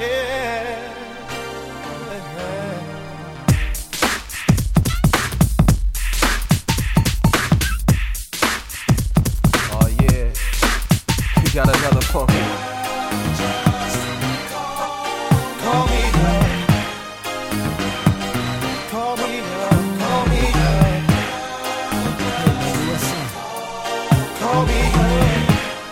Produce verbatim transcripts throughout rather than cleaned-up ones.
Oh yeah, we got another funky. Call me up, call me up, call me up. Hey baby, what's up? Call me up.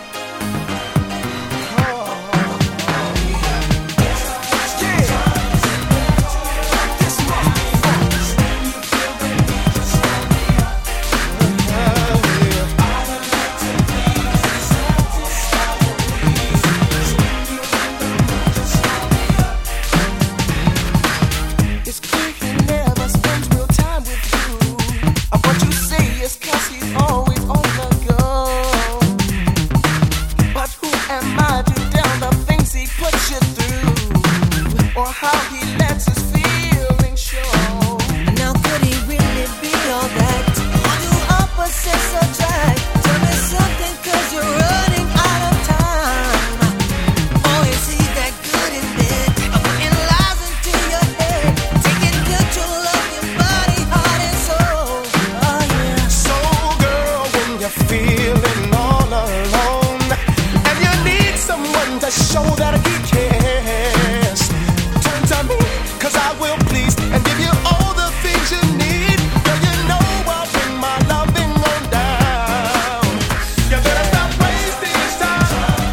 Feeling all alone, and you need someone to show that he cares. Turn to me, cause I will please and give you all the things you need. Girl, you know I'll bring my loving on down. You better stop wasting time,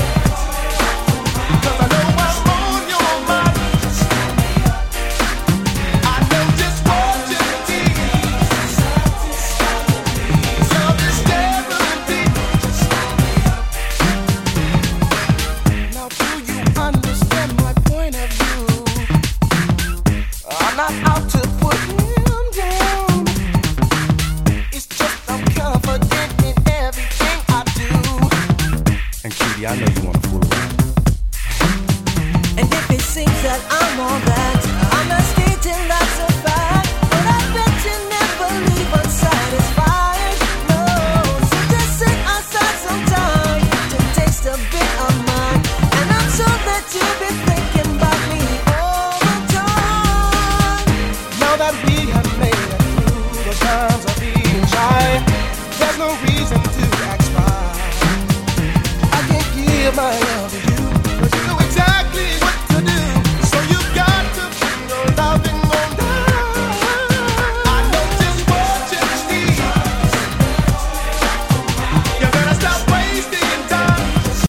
cause I know I'm on your mind. I know just what you need. Now do you understand my point of view? I'm not out to put him down. It's just I'm confident in everything I do. And Cutie, I know you wanna fool around. And if it seems that I'm all that, I'm not stating that's a fact, but I bet you never leave unsatisfied. No, so just sit outside sometime to taste a bit of mine, and I'm sure that you'll be thinking about me all the time. Now that we have made it through the times of being shy, there's no reason to act shy. I can give my